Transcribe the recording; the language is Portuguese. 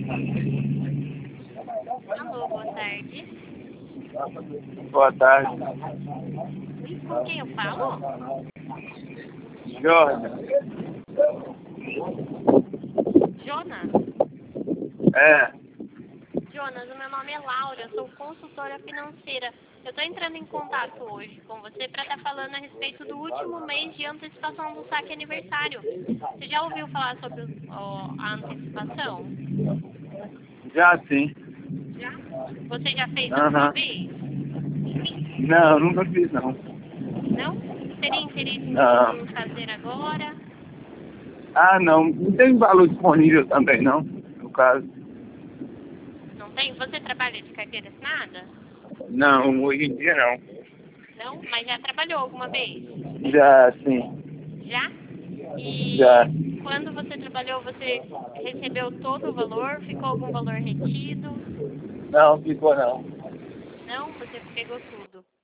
Alô, boa tarde. Boa tarde. Com quem eu falo? Jorge. Jonas? É. Jonas, o meu nome é Laura, eu sou consultora financeira. Eu estou entrando em contato hoje com você para estar falando a respeito do último mês de antecipação do saque aniversário. Você já ouviu falar sobre a antecipação? Já sim. Já? Você já fez alguma Aham. vez? Não, nunca fiz não. Não? Teria interesse Não. em fazer agora? Ah, não. Não tem valor disponível também não, no caso. Não tem? Você trabalha de carteira assinada? Não, hoje em dia não. Não? Mas já trabalhou alguma vez? Já sim. Já? Já. E quando você trabalhou, você recebeu todo o valor? Ficou algum valor retido? Não, ficou não. Não? Você pegou tudo?